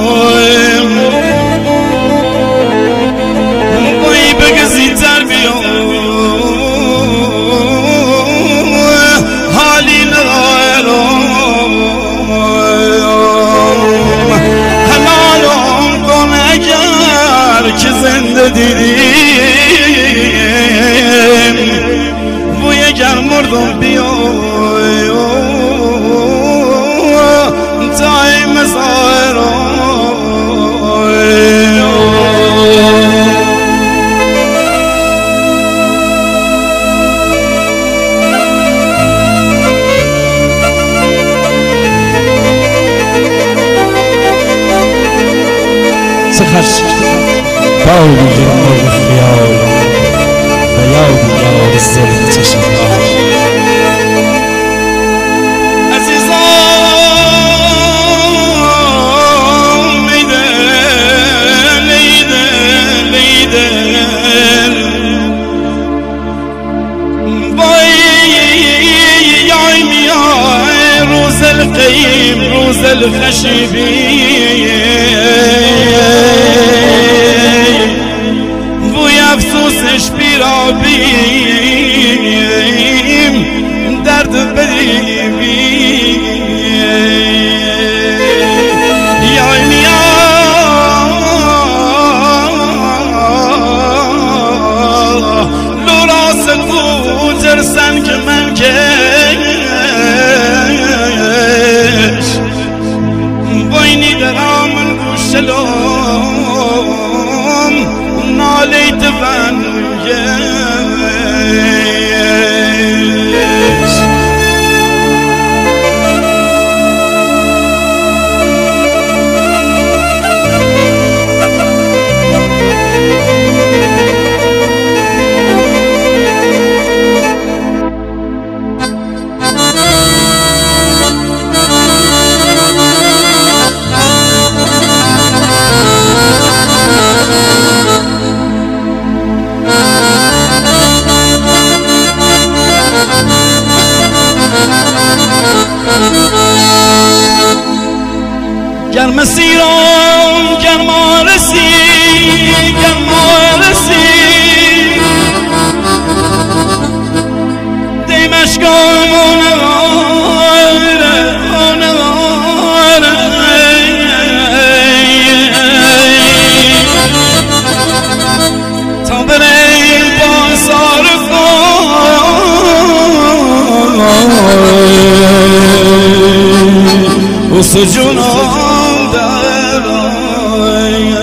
بوی بگزی تربیام حالی ندارم حلالم کن اگر که زنده دیدیم بوی اگر مردم بیای تای مزارم سخش باوی جرمال خیال و یادی یاد زل چشم عزیزان لیدل لیدل لیدل وای یای میای روز القیم روز الخشبی بوی افسوسش بیرابیم درد بدیم یای میا لوراس کوترسن که من کش بوینی درامن گوشلوم نالیت فنگش گرم سیران گرما رسی دیمشگان اونواره تا بره بازار خون و سجونم درای